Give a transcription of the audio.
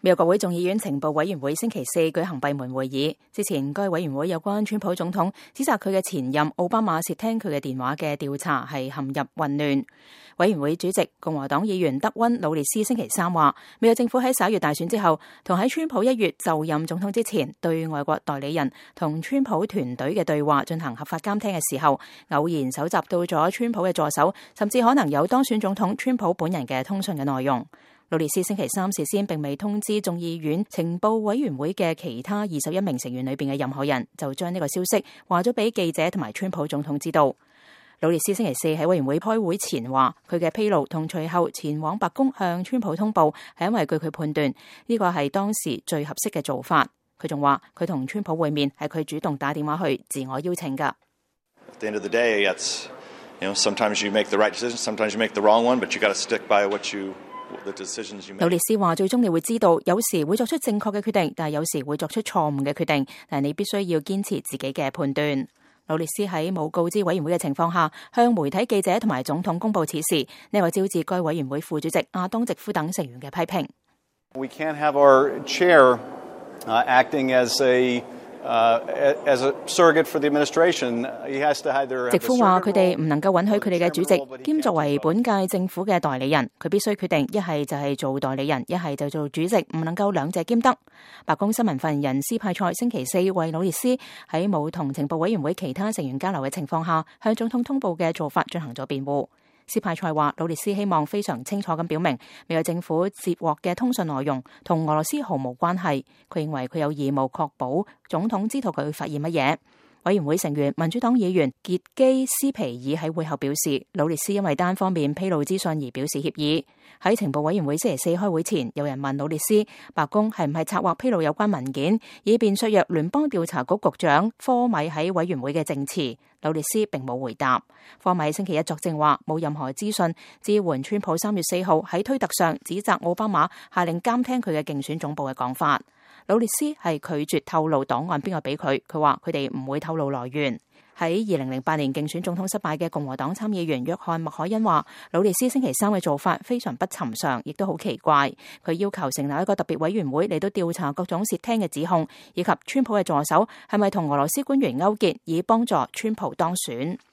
美國國會眾議院情報委員會星期四舉行閉門會議，之前該委員會有關川普總統指責佢嘅前任奧巴馬竊聽佢嘅電話嘅調查係陷入混亂。委員會主席共和黨議員德溫魯列斯星期三話，美國政府喺11月大選之後，同喺川普1月就任總統之前，對外國代理人同川普團隊嘅對話進行合法監聽嘅時候，偶然搜集到咗川普嘅助手，甚至可能有當選總統川普本人嘅通訊嘅內容。魯列斯星期三事先並未通知眾議院情報委員會嘅其他21名成員裏邊嘅任何人，就將呢個消息話咗俾記者同埋川普總統知道。魯列斯星期四喺委員會開會前話，佢嘅披露同隨後前往白宮向川普通報，係因為據佢判斷呢個係當時最合適嘅做法。佢仲話佢同川普會面係佢主動打電話去自我邀請噶。 At the end of the day, it's, sometimes you make the right decision, sometimes you make the wrong one, but you got to stick by what you魯列斯話：最終你會知道，有時會作出正確嘅決定，但係有時會作出錯誤嘅決定。但係你必須要堅持自己嘅判斷。魯列斯喺冇告知委員會嘅情況下，向媒體記者同埋總統公佈此事，呢個招致該委員會副主席亞當直夫等成員嘅批評。 We can't have our chair acting as a surrogate for the administration. He has to either. 直夫話：佢哋唔能夠允許佢哋嘅主席兼作為本屆政府嘅代理人，佢必須決定一係就係做代理人，一係就做主席，唔能夠兩者兼得。白宮新聞發言人斯派塞星期四為魯列斯喺冇同情報委員會其他成員交流嘅情況下，向總統通報嘅做法進行咗辯護。斯派塞話：魯列斯希望非常清楚咁表明，美國政府接獲嘅通訊內容同俄羅斯毫無關係。佢認為佢有義務確保總統知道佢會發現乜嘢。委員會成員民主黨議員傑基斯皮爾喺會後表示，魯列斯因為單方面披露資訊而表示歉意。喺情報委員會星期四開會前，有人問魯列斯，白宮係唔係策劃披露有關文件，以便削弱聯邦調查局局長科米喺委員會嘅證詞。魯列斯並冇回答。科米星期一作證話，冇任何資訊支援川普3月4號喺推特上指責奧巴馬下令監聽佢嘅競選總部嘅講法。魯列斯係拒絕透露檔案邊個俾佢，佢話佢哋唔會透露來源。喺2008年競選總統失敗嘅共和黨參議員約翰麥凱恩話，魯列斯星期三嘅做法非常不尋常，亦都好奇怪。佢要求成立一個特別委員會嚟到調查各種竊聽嘅指控，以及川普嘅助手係咪同俄羅斯官員勾結，以幫助川普當選。